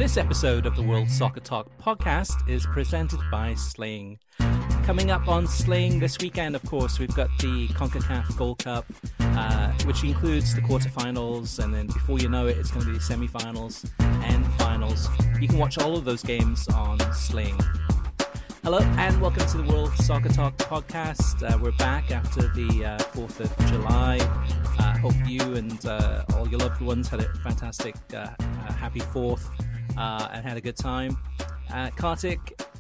This episode of the World Soccer Talk podcast is presented by Sling. Coming up on Sling this weekend, of course, we've got the CONCACAF Gold Cup, which includes the quarterfinals, and then before you know it, it's going to be semi-finals and finals. You can watch all of those games on Sling. Hello and welcome to the World Soccer Talk podcast. We're back after the 4th of July. Hope you and all your loved ones had a fantastic, happy 4th and had a good time. Kartik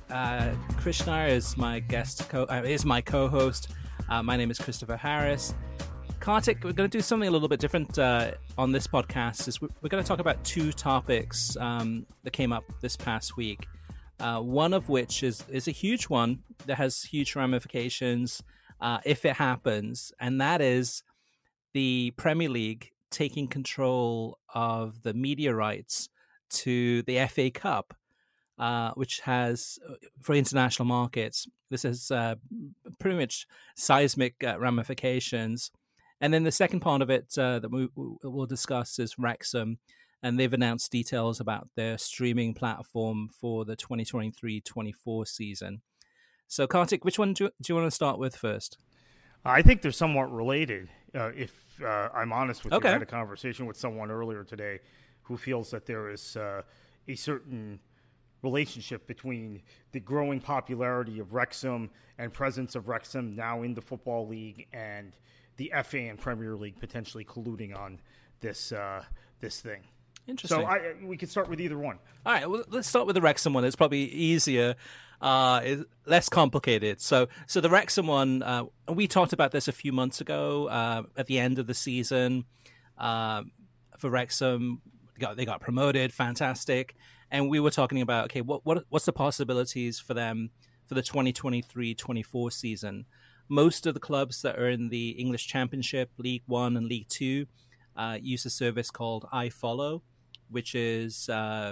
Krishnar is my is my co-host. My name is Christopher Harris. Kartik, we're going to do something a little bit different on this podcast. We're going to talk about two topics that came up this past week. One of which is a huge one that has huge ramifications if it happens, and that is the Premier League taking control of the media rights to the FA Cup, which has, for international markets, this has pretty much seismic ramifications. And then the second part of it that we'll discuss is Wrexham. And they've announced details about their streaming platform for the 2023-24 season. So, Kartik, which one do you want to start with first? I think they're somewhat related. If I'm honest with you, okay. I had a conversation with someone earlier today who feels that there is a certain relationship between the growing popularity of Wrexham and presence of Wrexham now in the Football League and the FA and Premier League potentially colluding on this thing. Interesting. So we can start with either one. All right, well, let's start with the Wrexham one. It's probably easier, less complicated. So the Wrexham one, we talked about this a few months ago at the end of the season. For Wrexham, they got promoted, fantastic. And we were talking about, okay, what's the possibilities for them for the 2023-24 season? Most of the clubs that are in the English Championship, League One and League Two, use a service called iFollow, which is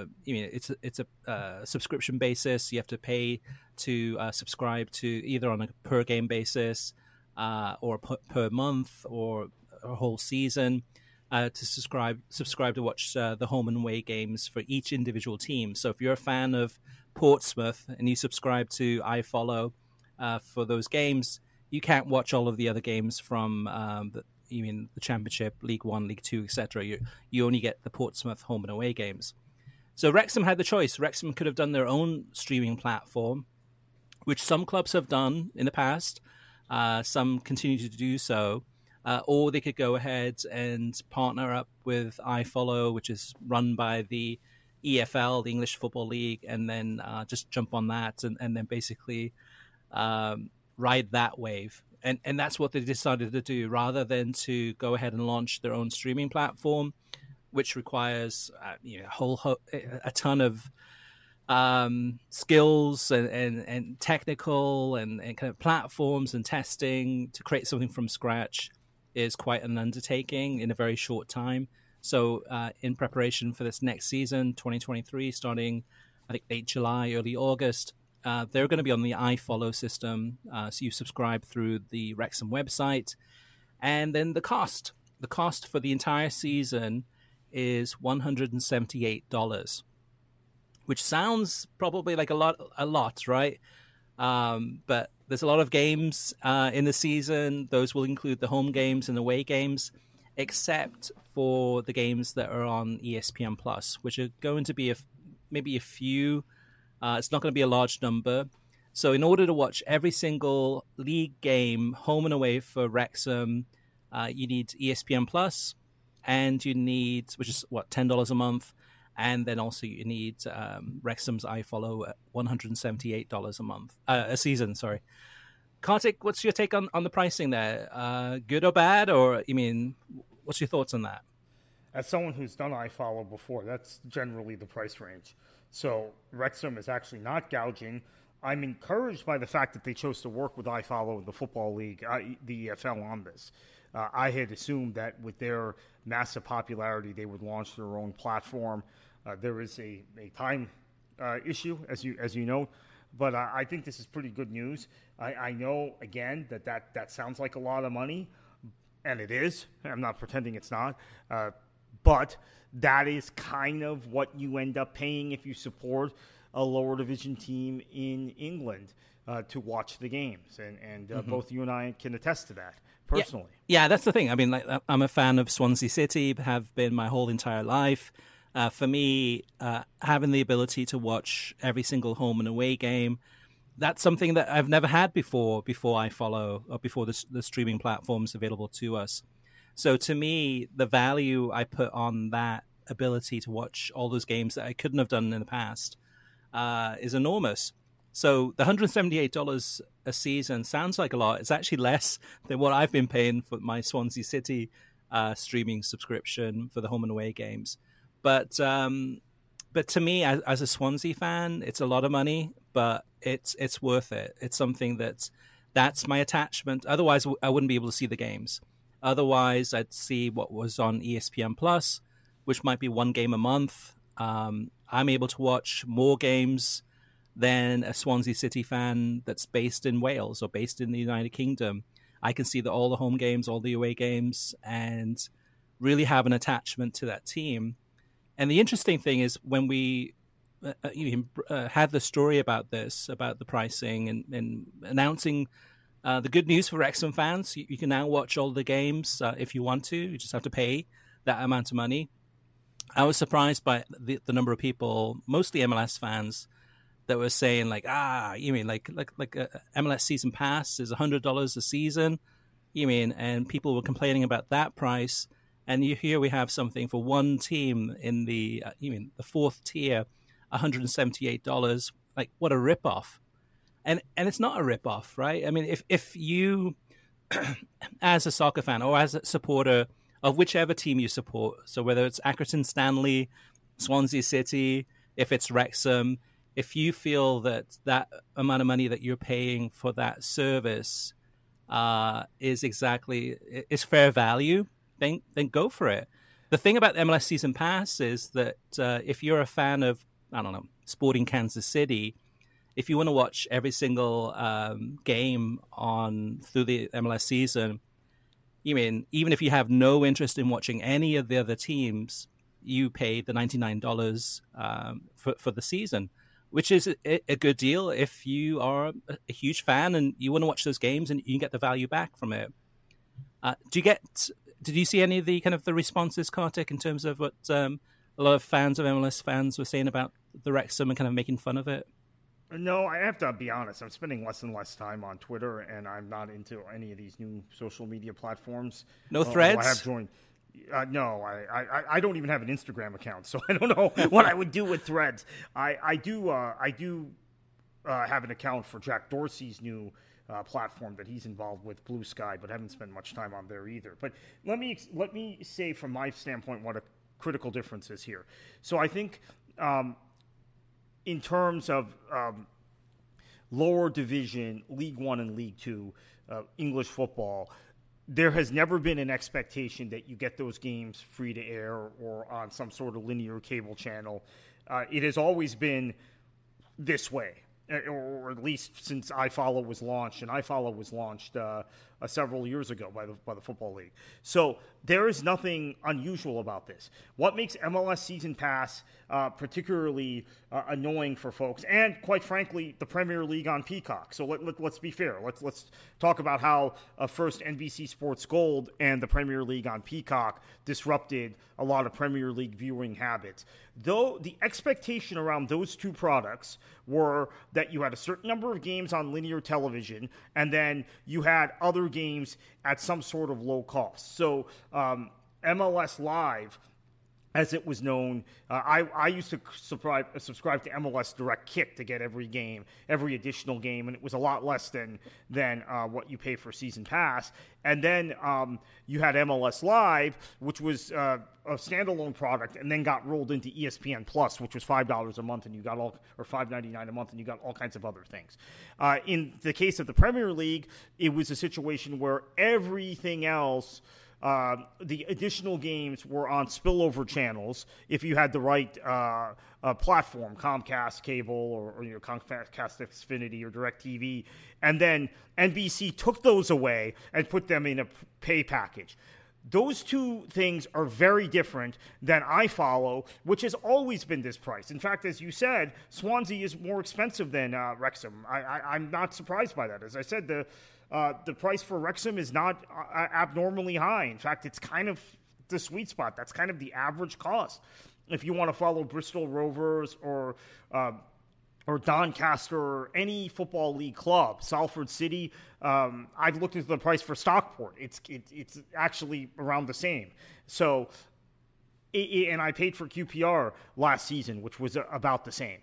it's a subscription basis. You have to pay to subscribe to either on a per game basis or per month or a whole season to subscribe to watch the home and away games for each individual team. So if you're a fan of Portsmouth and you subscribe to iFollow for those games, you can't watch all of the other games from the Championship, League One, League Two, etc. You only get the Portsmouth home and away games. So Wrexham had the choice. Wrexham could have done their own streaming platform, which some clubs have done in the past. Some continue to do so. Or they could go ahead and partner up with iFollow, which is run by the EFL, the English Football League, and then just jump on that and then basically ride that wave. And that's what they decided to do, rather than to go ahead and launch their own streaming platform, which requires a ton of skills and technical and kind of platforms and testing. To create something from scratch is quite an undertaking in a very short time. So in preparation for this next season, 2023, starting I think late July, early August, they're going to be on the iFollow system, so you subscribe through the Wrexham website. And then the cost for the entire season is $178, which sounds probably like a lot, right? But there's a lot of games in the season. Those will include the home games and away games, except for the games that are on ESPN Plus, which are going to be maybe a few. It's not going to be a large number. So in order to watch every single league game, home and away for Wrexham, you need ESPN Plus, and you need, which is $10 a month, and then also you need Wrexham's iFollow at $178 a season. Sorry, Kartik, what's your take on the pricing there? Good or bad, or what's your thoughts on that? As someone who's done iFollow before, that's generally the price range. So Wrexham is actually not gouging. I'm encouraged by the fact that they chose to work with iFollow and the Football League, the EFL, on this. I had assumed that with their massive popularity, they would launch their own platform. There is a time issue, as you know, but I think this is pretty good news. I know, again, that sounds like a lot of money, and it is. I'm not pretending it's not. but that is kind of what you end up paying if you support a lower division team in England to watch the games. And both you and I can attest to that personally. Yeah, that's the thing. I mean, like, I'm a fan of Swansea City, have been my whole entire life. For me, having the ability to watch every single home and away game, that's something that I've never had before iFollow, or before the streaming platforms available to us. So to me, the value I put on that ability to watch all those games that I couldn't have done in the past is enormous. So the $178 a season sounds like a lot. It's actually less than what I've been paying for my Swansea City streaming subscription for the home and away games. But to me, as a Swansea fan, it's a lot of money, but it's worth it. It's something that's my attachment. Otherwise, I wouldn't be able to see the games. Otherwise, I'd see what was on ESPN Plus, which might be one game a month. I'm able to watch more games than a Swansea City fan that's based in Wales or based in the United Kingdom. I can see all the home games, all the away games, and really have an attachment to that team. And the interesting thing is when we had the story about this, about the pricing and announcing the good news for Wrexham fans, you can now watch all the games if you want to. You just have to pay that amount of money. I was surprised by the number of people, mostly MLS fans, that were saying like, you mean like a MLS season pass is $100 a season? You mean? And people were complaining about that price. And here we have something for one team in the the fourth tier, $178. Like, what a ripoff! And it's not a ripoff, right? I mean, if you, as a soccer fan or as a supporter of whichever team you support, so whether it's Accrington Stanley, Swansea City, if it's Wrexham, if you feel that amount of money that you're paying for that service is fair value, then go for it. The thing about the MLS Season Pass is that if you're a fan of, I don't know, Sporting Kansas City, if you want to watch every single game through the MLS season, even if you have no interest in watching any of the other teams, you pay the $99 for the season, which is a good deal if you are a huge fan and you want to watch those games and you can get the value back from it. Did you see any of the kind of the responses, Kartik, in terms of what a lot of fans of MLS fans were saying about the Wrexham and kind of making fun of it? No, I have to be honest. I'm spending less and less time on Twitter, and I'm not into any of these new social media platforms. No Threads? I have joined. No, I don't even have an Instagram account, so I don't know what I would do with Threads. I do have an account for Jack Dorsey's new platform that he's involved with, Blue Sky, but haven't spent much time on there either. But let me say from my standpoint what a critical difference is here. So I think in terms of lower division, League One and League Two, English football, there has never been an expectation that you get those games free to air or on some sort of linear cable channel. It has always been this way, or at least since iFollow was launched, and iFollow was launched several years ago by the Football League. So there is nothing unusual about this. What makes MLS Season Pass particularly annoying for folks, and quite frankly, the Premier League on Peacock. So let's be fair. Let's talk about how first NBC Sports Gold and the Premier League on Peacock disrupted a lot of Premier League viewing habits. Though the expectation around those two products were that you had a certain number of games on linear television, and then you had other games at some sort of low cost. So MLS Live, as it was known, I used to subscribe to MLS Direct Kick to get every game, every additional game, and it was a lot less than what you pay for Season Pass. And then you had MLS Live, which was a standalone product, and then got rolled into ESPN Plus, which was $5 a month, and you got or $5.99 a month, and you got all kinds of other things. In the case of the Premier League, it was a situation where everything else, the additional games were on spillover channels if you had the right platform, Comcast cable or your Comcast Xfinity or DirecTV. And then NBC took those away and put them in a pay package. Those two things are very different than iFollow, which has always been this price. In fact, as you said, Swansea is more expensive than Wrexham. I'm not surprised by that. As I said, the price for Wrexham is not abnormally high. In fact, it's kind of the sweet spot. That's kind of the average cost. If you want to follow Bristol Rovers or Doncaster or any football league club, Salford City, I've looked into the price for Stockport. It's actually around the same. So, and I paid for QPR last season, which was about the same.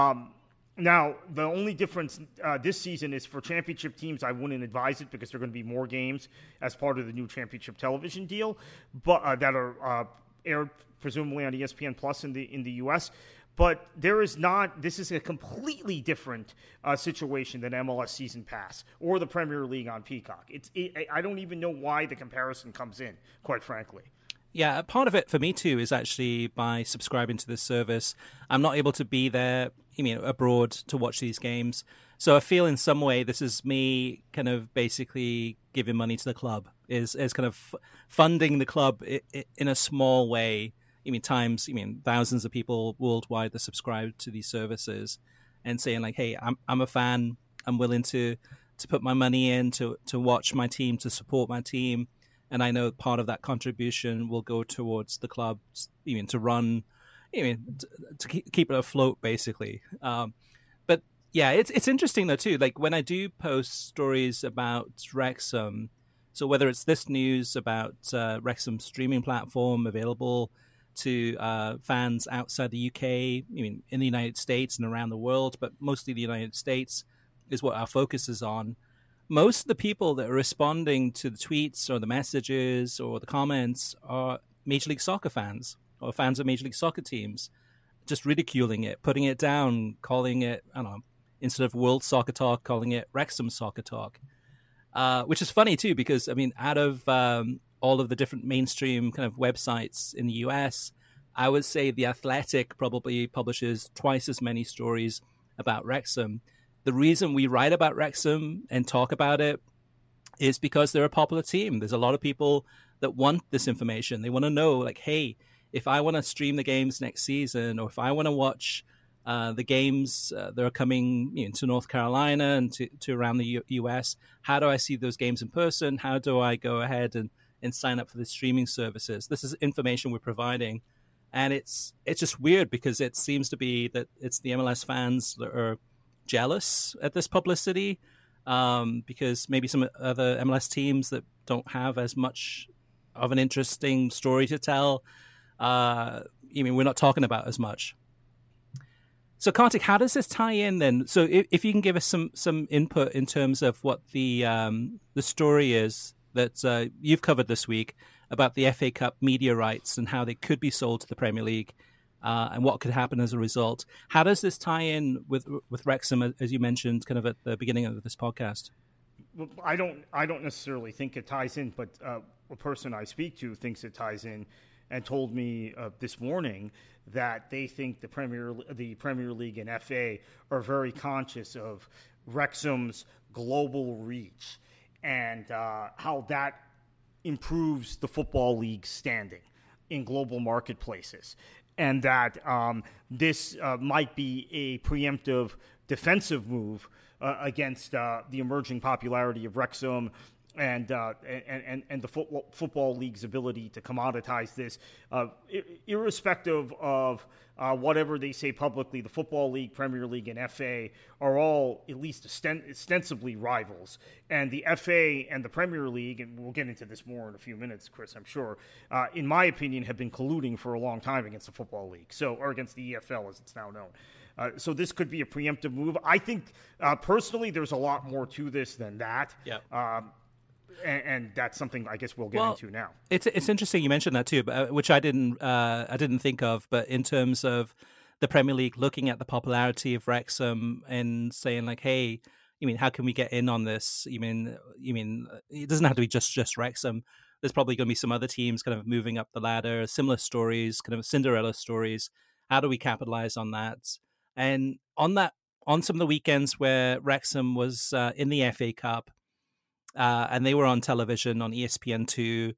Now, the only difference this season is for championship teams, I wouldn't advise it because there are going to be more games as part of the new championship television deal, but that are aired presumably on ESPN Plus in the US. But this is a completely different situation than MLS Season Pass or the Premier League on Peacock. I don't even know why the comparison comes in, quite frankly. Yeah, part of it for me too is actually by subscribing to this service, I'm not able to be there, abroad to watch these games. So I feel in some way this is me kind of basically giving money to the club, is kind of funding the club in a small way. Thousands of people worldwide that subscribe to these services and saying like, hey, I'm a fan. I'm willing to put my money in to watch my team, to support my team. And I know part of that contribution will go towards the club, to run, to keep it afloat, basically. But yeah, it's interesting though too. Like when I do post stories about Wrexham, so whether it's this news about Wrexham's streaming platform available to fans outside the UK, in the United States and around the world, but mostly the United States is what our focus is on. Most of the people that are responding to the tweets or the messages or the comments are Major League Soccer fans or fans of Major League Soccer teams, just ridiculing it, putting it down, calling it, I don't know, instead of World Soccer Talk, calling it Wrexham Soccer Talk, which is funny too, because, out of all of the different mainstream kind of websites in the US, I would say The Athletic probably publishes twice as many stories about Wrexham. The reason we write about Wrexham and talk about it is because they're a popular team. There's a lot of people that want this information. They want to know, like, hey, if I want to stream the games next season, or if I want to watch the games that are coming to North Carolina and to around the US, how do I see those games in person? How do I go ahead and sign up for the streaming services? This is information we're providing. And it's just weird because it seems to be that it's the MLS fans that are jealous at this publicity, because maybe some other MLS teams that don't have as much of an interesting story to tell, we're not talking about as much. So, Kartik, how does this tie in then? So if you can give us some input in terms of what the story is that you've covered this week about the FA Cup media rights and how they could be sold to the Premier League, and what could happen as a result. How does this tie in with Wrexham, as you mentioned, kind of at the beginning of this podcast? Well, I don't necessarily think it ties in, but a person I speak to thinks it ties in, and told me this morning that they think the Premier League and FA are very conscious of Wrexham's global reach and how that improves the Football League's standing in global marketplaces, and that this might be a preemptive defensive move against the emerging popularity of Wrexham and the Football League's ability to commoditize this, irrespective of whatever they say publicly. The Football League, Premier League, and FA are all at least ostensibly rivals. And the FA and the Premier League, and we'll get into this more in a few minutes, Chris, I'm sure, in my opinion, have been colluding for a long time against the Football League, or against the EFL as it's now known. So this could be a preemptive move. I think, personally, there's a lot more to this than that. Yeah. And that's something I guess we'll get into now. It's interesting you mentioned that too, but which I didn't think of. But in terms of the Premier League looking at the popularity of Wrexham and saying like, hey, how can we get in on this? You mean it doesn't have to be just Wrexham. There's probably going to be some other teams kind of moving up the ladder, similar stories, kind of Cinderella stories. How do we capitalize on that? And on some of the weekends where Wrexham was in the FA Cup, and they were on television on ESPN2,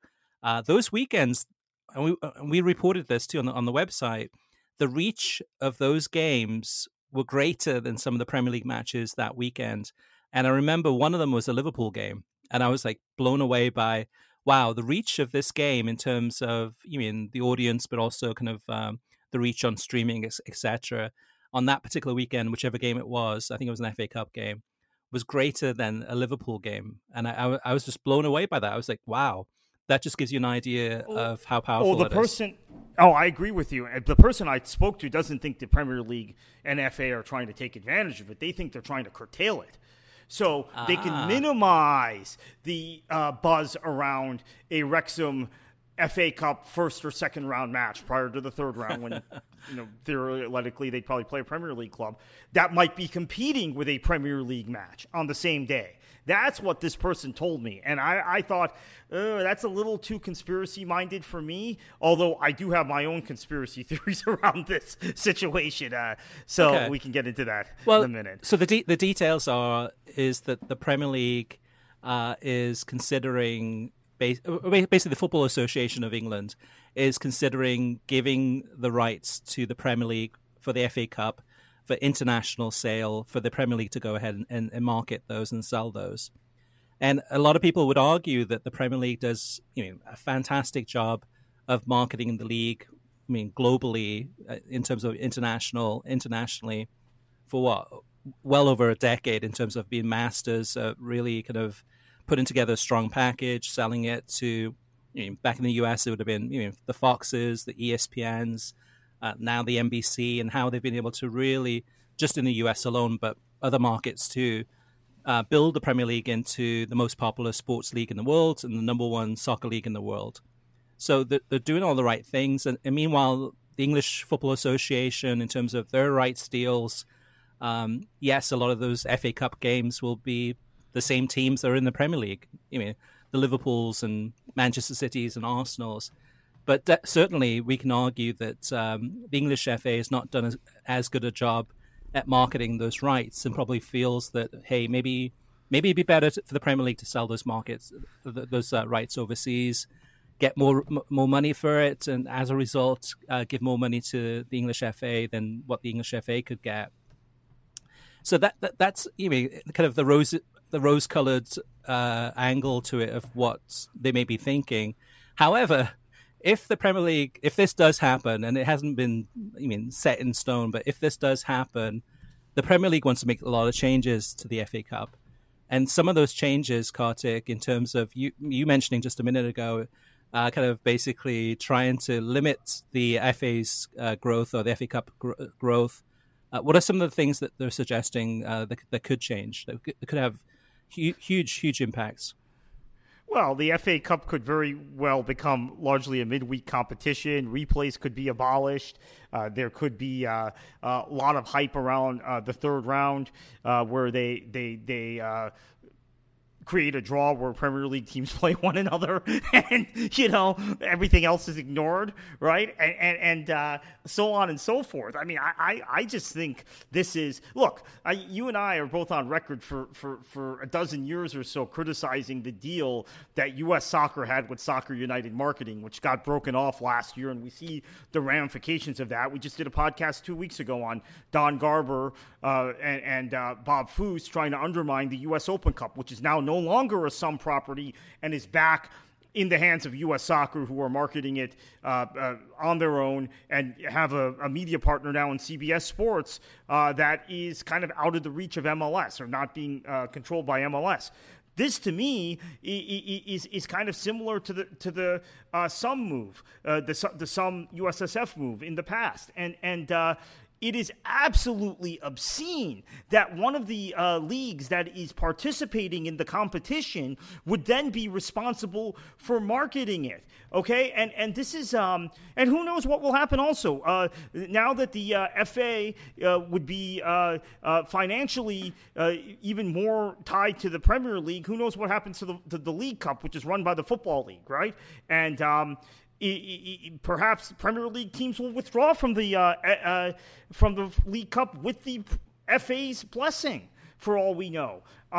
those weekends, and we reported this too on the website, the reach of those games were greater than some of the Premier League matches that weekend. And I remember one of them was a Liverpool game, and I was like blown away by, wow, the reach of this game in terms of, the audience, but also kind of the reach on streaming, etc. On that particular weekend, whichever game it was, I think it was an FA Cup game, was greater than a Liverpool game. And I was just blown away by that. I was like, wow, that just gives you an idea of how powerful it is. I agree with you. The person I spoke to doesn't think the Premier League and FA are trying to take advantage of it. They think they're trying to curtail it. So they can minimize the buzz around a Wrexham FA Cup first or second round match prior to the third round when, theoretically they'd probably play a Premier League club that might be competing with a Premier League match on the same day. That's what this person told me. And I thought, that's a little too conspiracy-minded for me, although I do have my own conspiracy theories around this situation. So we can get into that in a minute. So the details is that the Premier League is considering, basically the Football Association of England is considering giving the rights to the Premier League for the FA Cup for international sale, for the Premier League to go ahead and market those and sell those. And a lot of people would argue that the Premier League does a fantastic job of marketing the league, globally, in terms of internationally, for well over a decade, in terms of being masters, really kind of putting together a strong package, selling it to, back in the US, it would have been the Foxes, the ESPNs, now the NBC, and how they've been able to really, just in the US alone, but other markets too, build the Premier League into the most popular sports league in the world and the number one soccer league in the world. So they're doing all the right things. And meanwhile, the English Football Association, in terms of their rights deals, yes, a lot of those FA Cup games will be the same teams that are in the Premier League, the Liverpools and Manchester Cities and Arsenals. But certainly we can argue that the English FA has not done as good a job at marketing those rights, and probably feels that, hey, maybe it'd be better for the Premier League to sell those those rights overseas, get more money for it, and as a result, give more money to the English FA than what the English FA could get. So that's kind of the rose-colored angle to it of what they may be thinking. However, if the Premier League, if this does happen, and it hasn't been, set in stone, but if this does happen, the Premier League wants to make a lot of changes to the FA Cup. And some of those changes, Kartik, in terms of you mentioning just a minute ago, kind of basically trying to limit the FA's growth, or the FA Cup growth. What are some of the things that they're suggesting that could change, that could have huge impacts? Well, the FA Cup could very well become largely a midweek competition. Replays could be abolished. There could be a lot of hype around the third round, where they create a draw where Premier League teams play one another, and everything else is ignored, right? And so on and so forth. I mean, I just think this is, look, you and I are both on record for a dozen years or so criticizing the deal that U.S. Soccer had with Soccer United Marketing, which got broken off last year, and we see the ramifications of that. We just did a podcast 2 weeks ago on Don Garber and Bob Foose trying to undermine the U.S. Open Cup, which is now no longer a Sun property and is back in the hands of U.S. Soccer, who are marketing it on their own, and have a media partner now in CBS Sports that is kind of out of the reach of MLS, or not being controlled by MLS. This, to me, is kind of similar to the Sun move, the Sun USSF move in the past, and it is absolutely obscene that one of the leagues that is participating in the competition would then be responsible for marketing it. Okay, and this is and who knows what will happen also now that the FA would be financially even more tied to the Premier League. Who knows what happens to the League Cup, which is run by the Football League, right? And perhaps Premier League teams will withdraw from the League Cup with the FA's blessing. for all we know.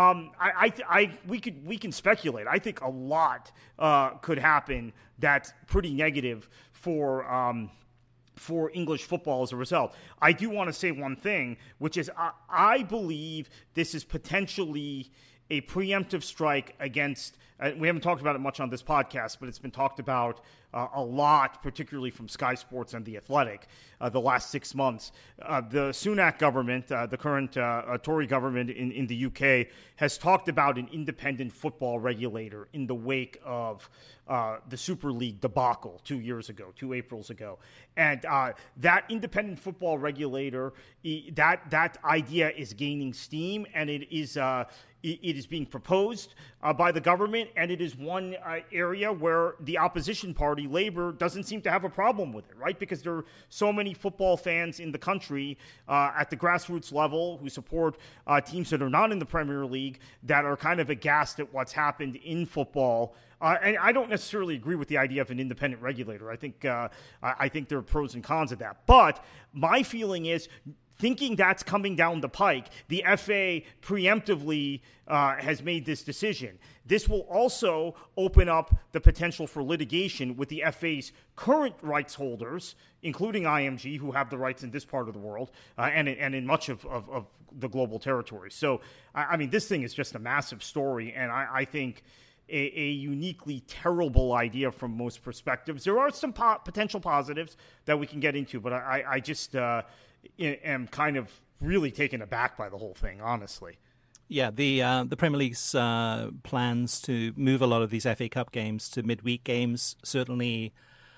We can speculate. I think a lot could happen that's pretty negative for English football as a result. I do want to say one thing, which is I believe this is potentially a preemptive strike against, we haven't talked about it much on this podcast, but it's been talked about a lot, particularly from Sky Sports and The Athletic, the last 6 months. The Sunak government, the current Tory government in the UK, has talked about an independent football regulator in the wake of the Super League debacle 2 Aprils ago. And that independent football regulator, that idea is gaining steam, and it is being proposed by the government, and it is one area where the opposition party, Labour, doesn't seem to have a problem with it, right? Because there are so many football fans in the country at the grassroots level who support teams that are not in the Premier League that are kind of aghast at what's happened in football. And I don't necessarily agree with the idea of an independent regulator. I think there are pros and cons of that. But my feeling is, thinking that's coming down the pike, the FA preemptively has made this decision. This will also open up the potential for litigation with the FA's current rights holders, including IMG, who have the rights in this part of the world and in much of the global territory. So, I mean, this thing is just a massive story, and I think a uniquely terrible idea from most perspectives. There are some potential positives that we can get into, but I just am kind of really taken aback by the whole thing, honestly. Yeah, the Premier League's plans to move a lot of these FA Cup games to midweek games certainly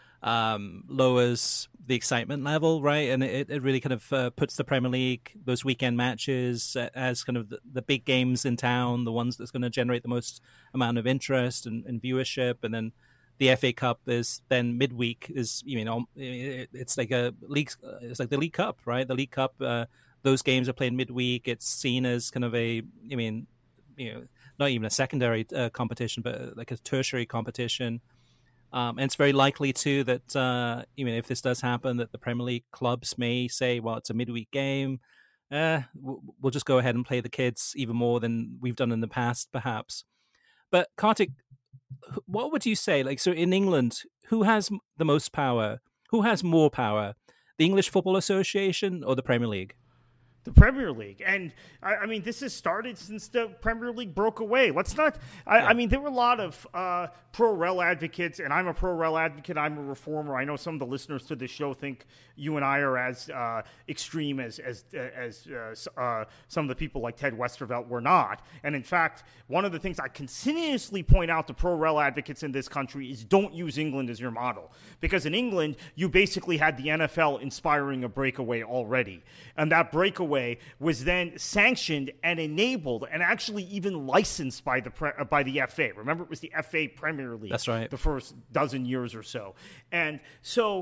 lowers the excitement level, right? And it really kind of puts the Premier League, those weekend matches, as kind of the big games in town, the ones that's going to generate the most amount of interest and viewership. And then the FA Cup is then midweek is, it's like a league, it's like the League Cup, right? The League Cup, those games are played midweek. It's seen as kind of not even a secondary competition, but like a tertiary competition. And it's very likely too that if this does happen, that the Premier League clubs may say, well, it's a midweek game. We'll just go ahead and play the kids even more than we've done in the past, perhaps. But Kartik, what would you say? Like, so in England, who has the most power? Who has more power? The English Football Association or the Premier League? The Premier League. And I mean, this has started since the Premier League broke away. Let's not, I mean, there were a lot of pro-rel advocates, and I'm a pro-rel advocate. I'm a reformer. I know some of the listeners to this show think you and I are as extreme as some of the people like Ted Westervelt were not. And in fact, one of the things I continuously point out to pro-rel advocates in this country is don't use England as your model. Because in England, you basically had the NFL inspiring a breakaway already. And that breakaway was then sanctioned and enabled and actually even licensed by the FA. Remember, it was the FA Premier League. That's right. The first dozen years or so. And so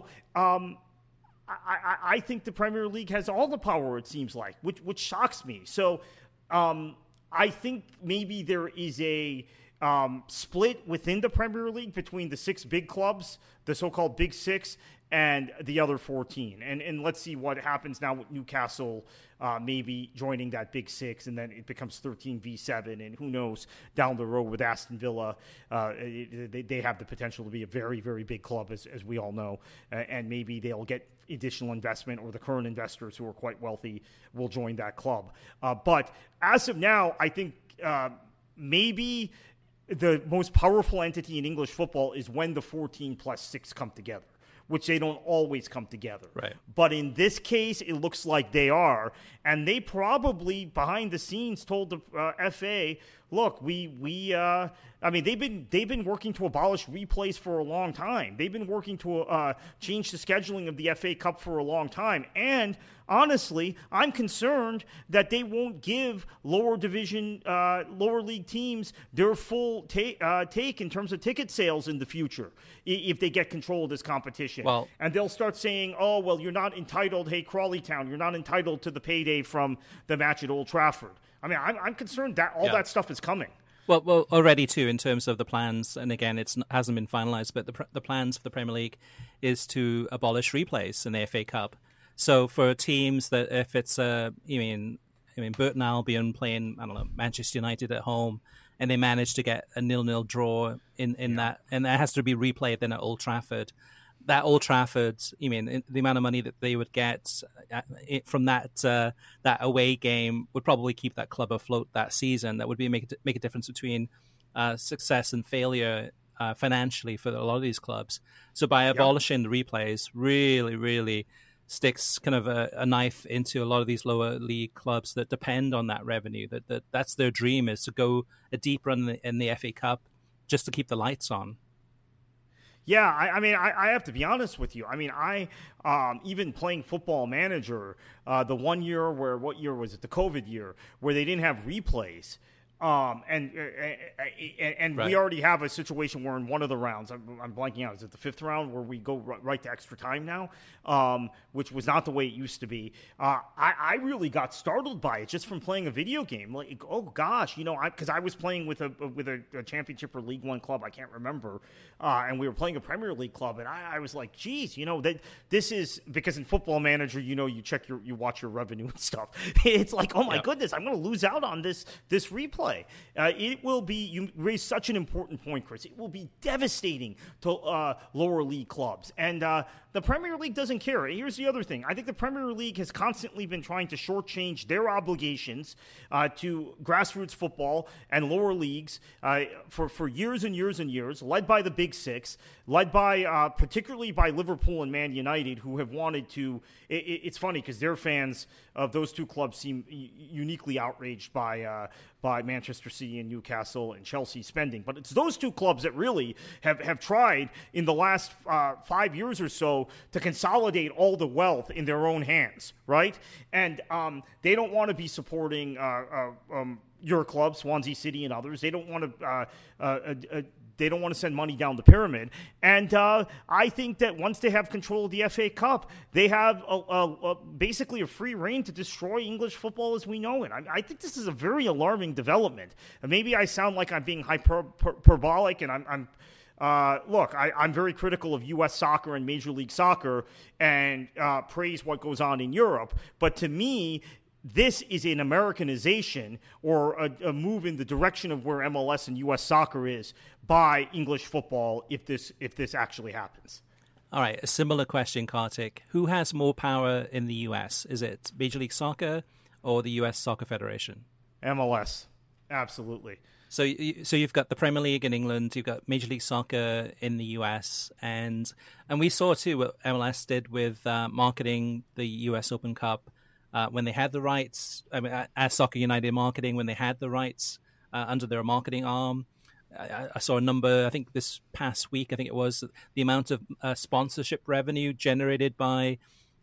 I think the Premier League has all the power, it seems like, which shocks me. So I think maybe there is a split within the Premier League between the 6 big clubs, the so-called Big Six, and the other 14. And let's see what happens now with Newcastle maybe joining that Big Six, and then it becomes 13v7, and who knows, down the road with Aston Villa, they have the potential to be a very, very big club, as we all know, and maybe they'll get additional investment, or the current investors who are quite wealthy will join that club. But as of now, I think maybe the most powerful entity in English football is when the 14 plus 6 come together, which they don't always come together. Right. But in this case, it looks like they are. And they probably, behind the scenes, told the FA, look, I mean, they've been working to abolish replays for a long time. They've been working to change the scheduling of the FA Cup for a long time. And honestly, I'm concerned that they won't give lower division, lower league teams their full take in terms of ticket sales in the future if they get control of this competition. Well, and they'll start saying, oh, well, you're not entitled, hey, Crawley Town, you're not entitled to the payday from the match at Old Trafford. I mean, I'm concerned that all that stuff is coming. Well, already too, in terms of the plans, and again, it hasn't been finalized, but the plans for the Premier League is to abolish replays in the FA Cup. So for teams that, if it's I mean, Burton Albion playing, I don't know, Manchester United at home, and they managed to get a 0-0 draw in that, and that has to be replayed then at Old Trafford. That Old Trafford, I mean, the amount of money that they would get from that away game would probably keep that club afloat that season. That would make a difference between success and failure financially for a lot of these clubs. So by abolishing the replays, really, really sticks kind of a knife into a lot of these lower league clubs that depend on that revenue. That's their dream, is to go a deep run in the FA Cup just to keep the lights on. Yeah, I mean, I have to be honest with you. I mean, even playing Football Manager, the 1 year what year was it? The COVID year, where they didn't have replays. And right. We already have a situation where in one of the rounds, I'm blanking out, is it the fifth round where we go right to extra time now, which was not the way it used to be. I really got startled by it just from playing a video game. Like, oh gosh, because I was playing with a championship or League One club, I can't remember, and we were playing a Premier League club, and I was like, geez, that this is because in Football Manager, you check you watch your revenue and stuff. It's like, oh my goodness, I'm going to lose out on this replay. It will be, you raise such an important point, Chris. It will be devastating to lower league clubs. And the Premier League doesn't care. Here's the other thing. I think the Premier League has constantly been trying to shortchange their obligations to grassroots football and lower leagues for years and years and years, led by the Big Six, led by particularly by Liverpool and Man United, who have wanted to. It's funny because their fans of those two clubs seem uniquely outraged by Manchester City and Newcastle and Chelsea spending. But it's those two clubs that really have tried in the last 5 years or so to consolidate all the wealth in their own hands, right? And they don't want to be supporting your club, Swansea City and others. They don't want to they don't want to send money down the pyramid. And I think that once they have control of the FA Cup, they have basically a free rein to destroy English football as we know it. I think this is a very alarming development. And maybe I sound like I'm being hyperbolic, and I'm very critical of U.S. soccer and Major League Soccer and praise what goes on in Europe. But to me, this is an Americanization or a move in the direction of where MLS and U.S. soccer is by English football if this actually happens. All right, a similar question, Kartik. Who has more power in the U.S.? Is it Major League Soccer or the U.S. Soccer Federation? MLS, absolutely. So you've got the Premier League in England, you've got Major League Soccer in the U.S., and we saw too what MLS did with marketing the U.S. Open Cup. When they had the rights, I mean, as Soccer United Marketing, when they had the rights under their marketing arm, I saw a number, I think this past week, I think it was, the amount of sponsorship revenue generated by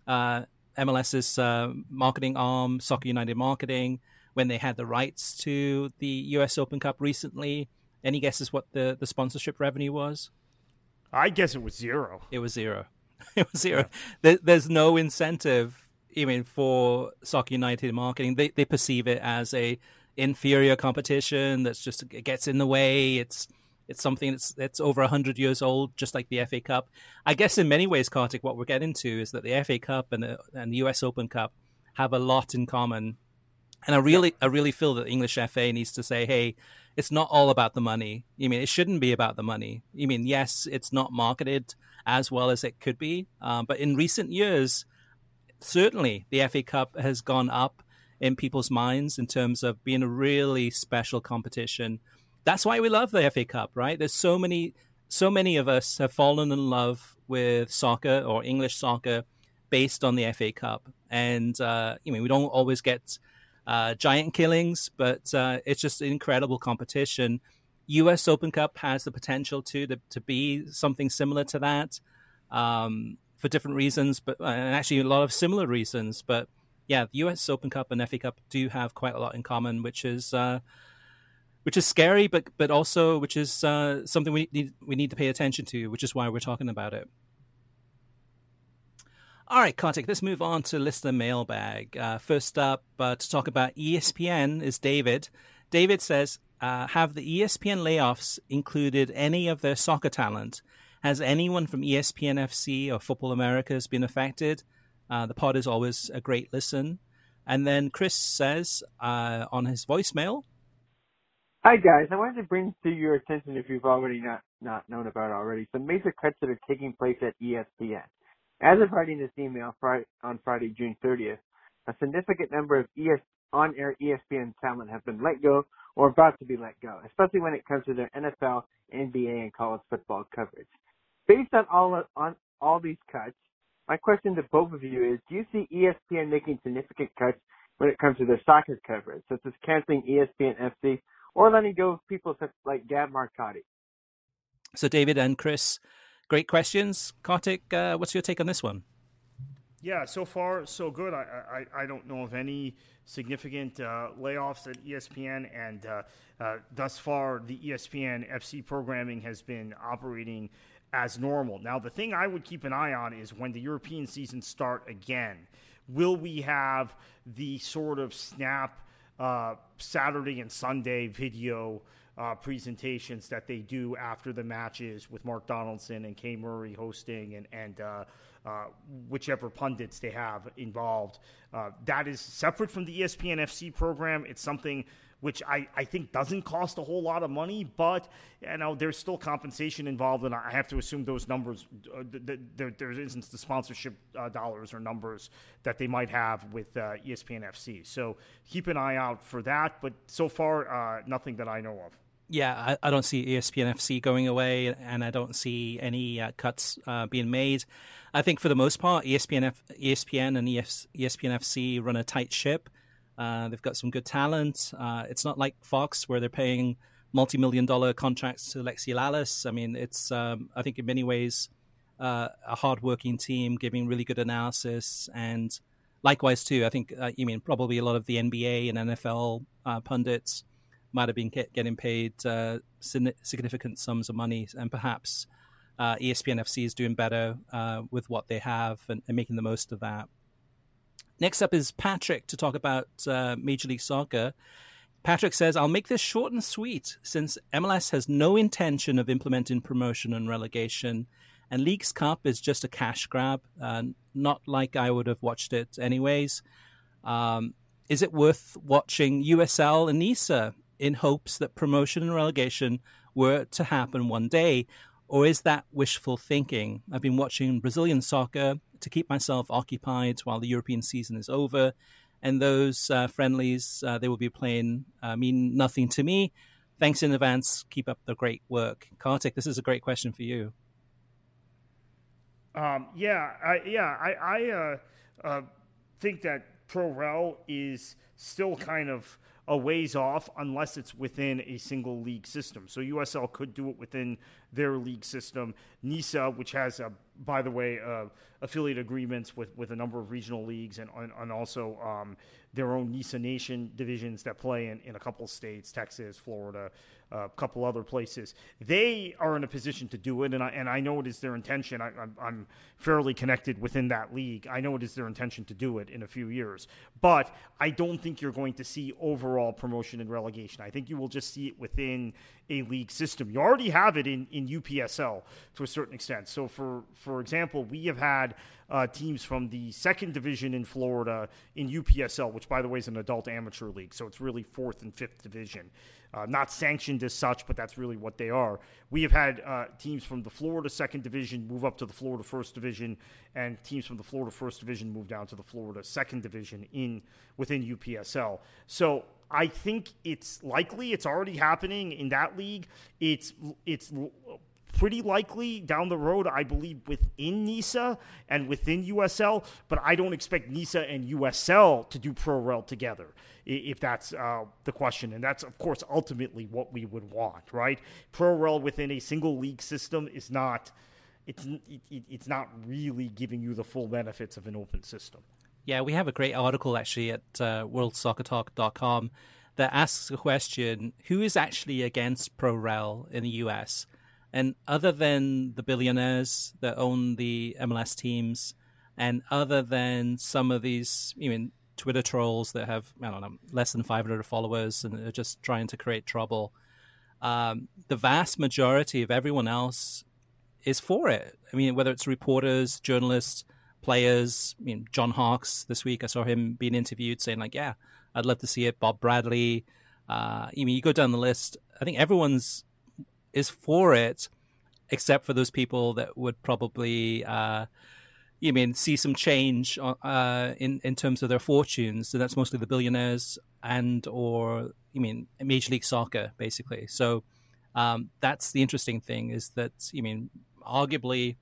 MLS's marketing arm, Soccer United Marketing, when they had the rights to the US Open Cup recently. Any guesses what the sponsorship revenue was? I guess it was zero. It was zero. It was zero. Yeah. There's no incentive, for Soccer United Marketing. They perceive it as a inferior competition that's just, it gets in the way. It's something that's over 100 years old, just like the FA Cup. I guess in many ways, Kartik, what we're getting to is that the FA Cup and the US Open Cup have a lot in common. And I really feel that the English FA needs to say, hey, it's not all about the money. It shouldn't be about the money. Yes, it's not marketed as well as it could be. But in recent years, certainly the FA Cup has gone up in people's minds in terms of being a really special competition. That's why we love the FA Cup, right? There's so many of us have fallen in love with soccer or English soccer based on the FA Cup. And, we don't always get giant killings, but it's just an incredible competition. US Open Cup has the potential to be something similar to that. For different reasons, but and actually a lot of similar reasons. But yeah, the US Open Cup and FA Cup do have quite a lot in common, which is scary, but also which is something we need to pay attention to, which is why we're talking about it. All right, Kartik, let's move on to listener mailbag. First up, to talk about ESPN is David. David says, have the ESPN layoffs included any of their soccer talent? Has anyone from ESPN FC or Football Americas been affected? The pod is always a great listen. And then Chris says on his voicemail, "Hi guys, I wanted to bring to your attention, if you've already not known about it already, some major cuts that are taking place at ESPN. As of writing this email on Friday, June 30th, a significant number of on-air ESPN talent have been let go or about to be let go, especially when it comes to their NFL, NBA, and college football coverage. Based on all these cuts, my question to both of you is, do you see ESPN making significant cuts when it comes to their soccer coverage, such as canceling ESPN FC or letting go of people such like Gab Marcotti?" So David and Chris, great questions. Kartik, what's your take on this one? Yeah, so far so good. I don't know of any significant layoffs at ESPN, and thus far the ESPN FC programming has been operating as normal. Now, the thing I would keep an eye on is when the European seasons start again, will we have the sort of snap Saturday and Sunday video presentations that they do after the matches with Mark Donaldson and Kay Murray hosting and whichever pundits they have involved. That is separate from the ESPN FC program. It's something which I think doesn't cost a whole lot of money, but there's still compensation involved, and I have to assume those numbers, there isn't the sponsorship dollars or numbers that they might have with ESPN FC. So keep an eye out for that, but so far, nothing that I know of. Yeah, I don't see ESPN FC going away, and I don't see any cuts being made. I think for the most part, ESPN and ESPN FC run a tight ship. They've got some good talent. It's not like Fox, where they're paying multi-million-dollar contracts to Lexi Lalas. I mean, it's, I think in many ways, a hardworking team giving really good analysis. And likewise, too, I think, probably a lot of the NBA and NFL pundits might have been getting paid significant sums of money. And perhaps ESPN FC is doing better with what they have and making the most of that. Next up is Patrick to talk about Major League Soccer. Patrick says, "I'll make this short and sweet since MLS has no intention of implementing promotion and relegation, and Leagues Cup is just a cash grab, not like I would have watched it anyways. Is it worth watching USL and NISA in hopes that promotion and relegation were to happen one day? Or is that wishful thinking? I've been watching Brazilian soccer to keep myself occupied while the European season is over, and those friendlies they will be playing mean nothing to me. Thanks in advance. Keep up the great work." Kartik, this is a great question for you. I think that Pro-Rel is still kind of a ways off unless it's within a single league system. So USL could do it within their league system. NISA, which has, by the way, affiliate agreements with a number of regional leagues and also their own NISA Nation divisions that play in a couple states, Texas, Florida, a couple other places. They are in a position to do it, and I know it is their intention. I'm fairly connected within that league. I know it is their intention to do it in a few years. But I don't think you're going to see overall promotion and relegation. I think you will just see it within a league system. You already have it in UPSL to a certain extent. So, for example, we have had teams from the second division in Florida in UPSL, which, by the way, is an adult amateur league. So it's really fourth and fifth division. Not sanctioned as such, but that's really what they are. We have had teams from the Florida second division move up to the Florida first division, and teams from the Florida first division move down to the Florida second division within UPSL. So I think it's likely, it's already happening in that league. It's pretty likely down the road, I believe, within NISA and within USL, but I don't expect NISA and USL to do Pro-Rel together, if that's the question. And that's, of course, ultimately what we would want, right? Pro-Rel within a single league system is not, it's not really giving you the full benefits of an open system. Yeah, we have a great article actually at worldsoccertalk.com that asks the question, who is actually against Pro-Rel in the US? And other than the billionaires that own the MLS teams, and other than some of these Twitter trolls that have, less than 500 followers and are just trying to create trouble, the vast majority of everyone else is for it. I mean, whether it's reporters, journalists, players. I mean, John Hawkes this week, I saw him being interviewed saying like, yeah, I'd love to see it. Bob Bradley. You go down the list. I think everyone's is for it, except for those people that would probably, see some change in terms of their fortunes. So that's mostly the billionaires or Major League Soccer, basically. So that's the interesting thing is that, arguably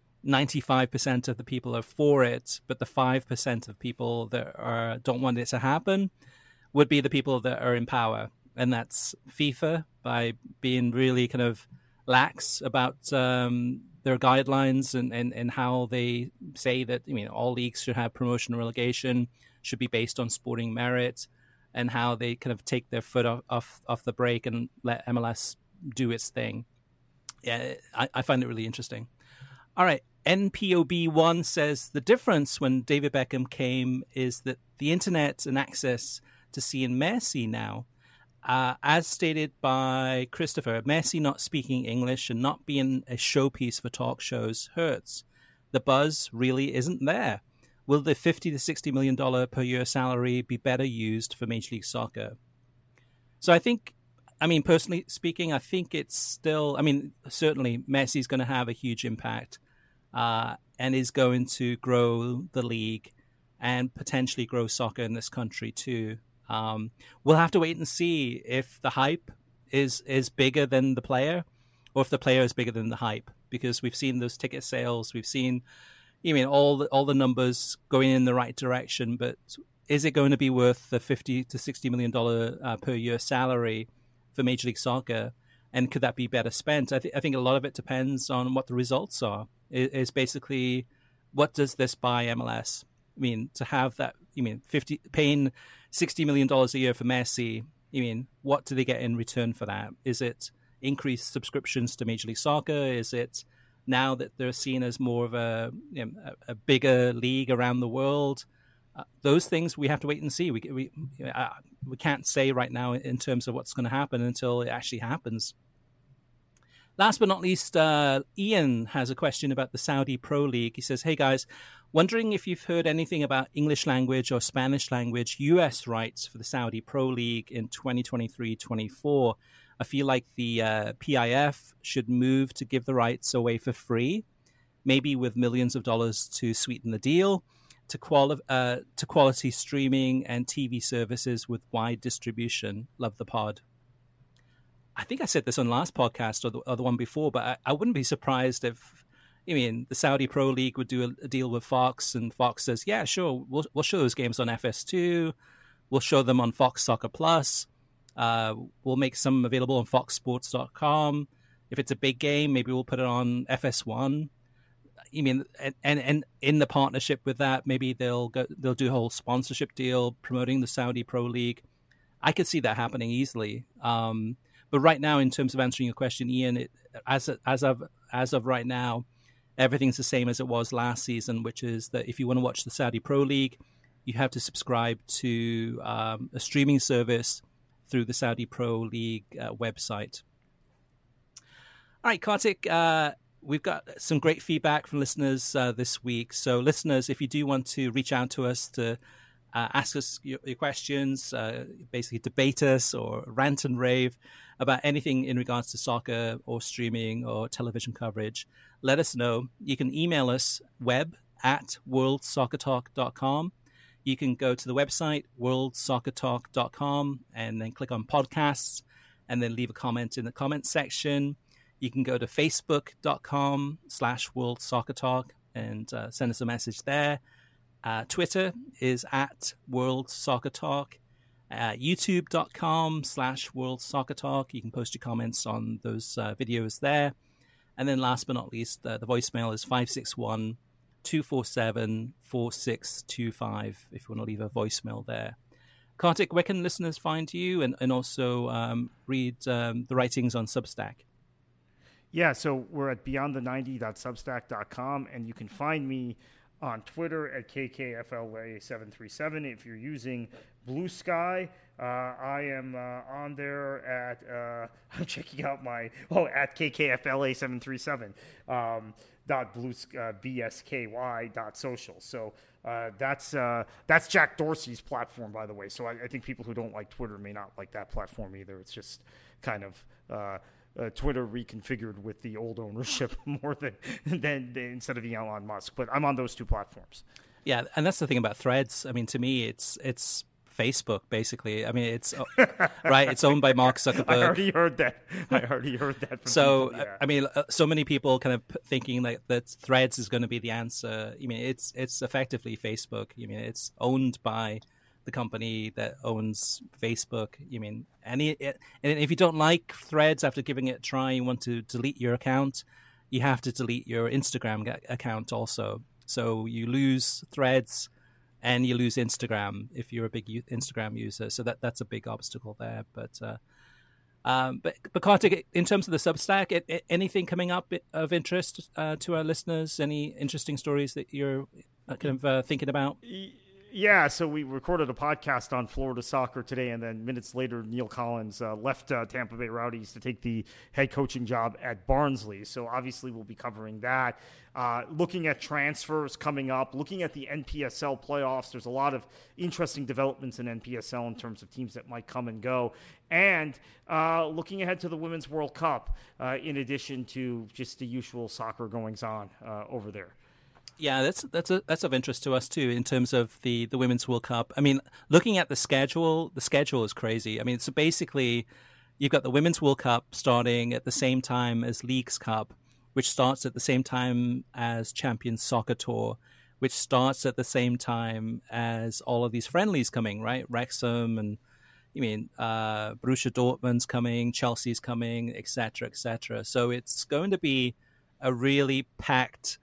95% of the people are for it, but the 5% of people that don't want it to happen would be the people that are in power. And that's FIFA, by being really kind of lax about their guidelines and how they say that, all leagues should have promotion and relegation, should be based on sporting merit, and how they kind of take their foot off the brake and let MLS do its thing. Yeah, I find it really interesting. All right. NPOB1 says the difference when David Beckham came is that the internet and access to seeing Messi now, as stated by Christopher, Messi not speaking English and not being a showpiece for talk shows hurts. The buzz really isn't there. Will the $50 to $60 million per year salary be better used for Major League Soccer? So personally speaking, I think it's still, certainly Messi's going to have a huge impact and is going to grow the league and potentially grow soccer in this country too. We'll have to wait and see if the hype is bigger than the player, or if the player is bigger than the hype, because we've seen those ticket sales, we've seen, all the numbers going in the right direction, but is it going to be worth the $50 to $60 million per year salary for Major League Soccer? And could that be better spent? I think a lot of it depends on what the results are. Is basically, what does this buy MLS? To have that, paying $60 million a year for Messi, what do they get in return for that? Is it increased subscriptions to Major League Soccer? Is it now that they're seen as more of a bigger league around the world? Those things we have to wait and see. We can't say right now in terms of what's going to happen until it actually happens. Last but not least, Ian has a question about the Saudi Pro League. He says, hey guys, wondering if you've heard anything about English language or Spanish language US rights for the Saudi Pro League in 2023-24. I feel like the PIF should move to give the rights away for free, maybe with millions of dollars to sweeten the deal, to quality streaming and TV services with wide distribution. Love the pod. I think I said this on the last podcast or the one before, but I wouldn't be surprised if, the Saudi Pro League would do a deal with Fox, and Fox says, yeah, sure, we'll show those games on FS2, we'll show them on Fox Soccer Plus, we'll make some available on foxsports.com. If it's a big game, maybe we'll put it on FS1. And in the partnership with that, maybe they'll do a whole sponsorship deal promoting the Saudi Pro League. I could see that happening easily. But right now, in terms of answering your question, Ian, as of right now, everything's the same as it was last season, which is that if you want to watch the Saudi Pro League, you have to subscribe to a streaming service through the Saudi Pro League website. All right, Kartik, we've got some great feedback from listeners this week. So listeners, if you do want to reach out to us to ask us your questions, basically debate us or rant and rave about anything in regards to soccer or streaming or television coverage, let us know. You can email us web@worldsoccertalk.com. You can go to the website, worldsoccertalk.com, and then click on podcasts and then leave a comment in the comment section. You can go to facebook.com/worldsoccertalk and send us a message there. Twitter is @worldsoccertalk. YouTube.com/worldsoccertalk. You can post your comments on those videos there. And then last but not least, the voicemail is 561-247-4625 if you want to leave a voicemail there. Kartik, where can listeners find you and also read the writings on Substack? Yeah, so we're at beyondthe90.substack.com, and you can find me on Twitter at KKFLA737. If you're using Blue Sky, I am on there at, I'm checking out at KKFLA737 .bsky.social. So that's Jack Dorsey's platform, by the way. So I think people who don't like Twitter may not like that platform either. It's just kind of Twitter reconfigured with the old ownership more than instead of Elon Musk. But I'm on those two platforms. Yeah, and that's the thing about Threads. I mean, to me, it's Facebook, basically. I mean, it's right. It's owned by Mark Zuckerberg. I already heard that. From so, people, yeah. I mean, so many people kind of thinking that Threads is going to be the answer. I mean, it's effectively Facebook. I mean, it's owned by the company that owns Facebook. I mean, and if you don't like Threads after giving it a try, you want to delete your account, you have to delete your Instagram account also. So you lose Threads and you lose Instagram if you're a big Instagram user. So that's a big obstacle there. But Kartik, in terms of the Substack, anything coming up of interest to our listeners? Any interesting stories that you're kind of thinking about? Yeah, so we recorded a podcast on Florida soccer today, and then minutes later, Neil Collins left Tampa Bay Rowdies to take the head coaching job at Barnsley. So obviously we'll be covering that. Looking at transfers coming up, looking at the NPSL playoffs. There's a lot of interesting developments in NPSL in terms of teams that might come and go. And looking ahead to the Women's World Cup, in addition to just the usual soccer goings-on over there. Yeah, that's of interest to us too in terms of the Women's World Cup. I mean, looking at the schedule is crazy. I mean, so basically, you've got the Women's World Cup starting at the same time as Leagues Cup, which starts at the same time as Champions Soccer Tour, which starts at the same time as all of these friendlies coming, right? Wrexham and Borussia Dortmund's coming, Chelsea's coming, etc., etc. So it's going to be a really packed.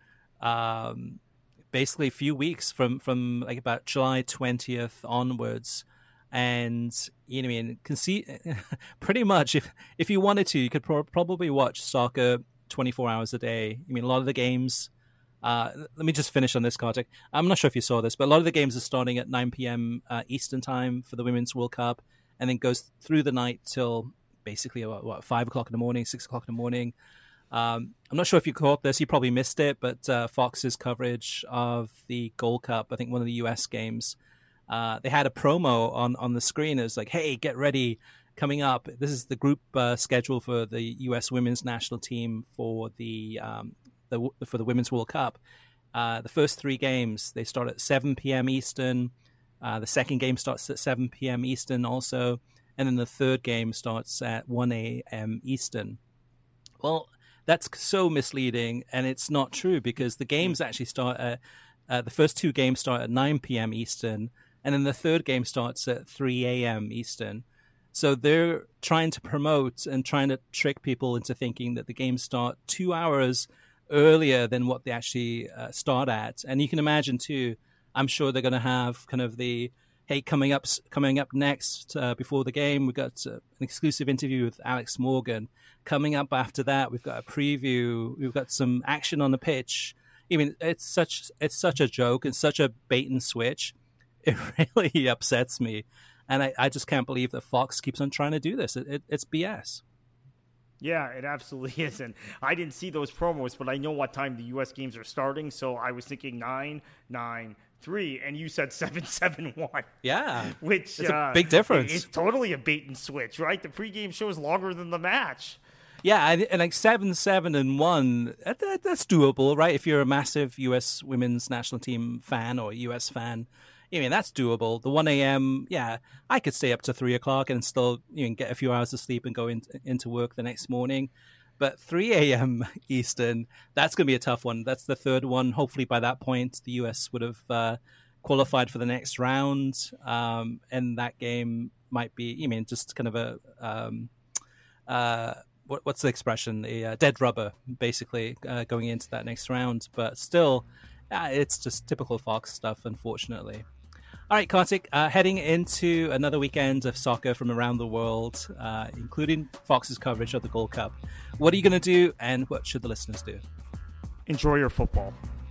Basically a few weeks from like about July 20th onwards, and can see pretty much if you wanted to, you could probably watch soccer 24 hours a day. I mean, a lot of the games. Let me just finish on this, Kartik. I'm not sure if you saw this, but a lot of the games are starting at 9 p.m. Eastern time for the Women's World Cup, and then goes through the night till basically 5 o'clock in the morning, 6 o'clock in the morning. I'm not sure if you caught this. You probably missed it, but Fox's coverage of the Gold Cup, I think one of the U.S. games, they had a promo on the screen. It was like, hey, get ready. Coming up, this is the group schedule for the U.S. women's national team for the Women's World Cup. The first 3 games, they start at 7 p.m. Eastern. The second game starts at 7 p.m. Eastern also. And then the third game starts at 1 a.m. Eastern. Well, that's so misleading, and it's not true because the games actually start at the first 2 games start at 9 p.m. Eastern, and then the third game starts at 3 a.m. Eastern. So they're trying to promote and trying to trick people into thinking that the games start 2 hours earlier than what they actually start at. And you can imagine too, I'm sure they're going to have kind of the, hey, coming up next before the game, we've got an exclusive interview with Alex Morgan. Coming up after that, we've got a preview. We've got some action on the pitch. I mean, it's such a joke. It's such a bait and switch. It really upsets me, and I just can't believe that Fox keeps on trying to do this. It's BS. Yeah, it absolutely is. And I didn't see those promos, but I know what time the U.S. games are starting. So I was thinking 9-9-3, and you said 7-7-1. Yeah, which it's a big difference. It's totally a bait and switch, right? The pregame show is longer than the match. Yeah, and like 7-7-1, that's doable, right? If you're a massive U.S. women's national team fan or U.S. fan, I mean, that's doable. The 1 a.m., yeah, I could stay up to 3 o'clock and still get a few hours of sleep and go into work the next morning. But 3 a.m. Eastern, that's going to be a tough one. That's the third one. Hopefully by that point, the U.S. would have qualified for the next round. And that game might be, just kind of a... what's the expression? A dead rubber, basically, going into that next round. But still, it's just typical Fox stuff, unfortunately. All right, Kartik, heading into another weekend of soccer from around the world, including Fox's coverage of the Gold Cup. What are you going to do, and what should the listeners do? Enjoy your football.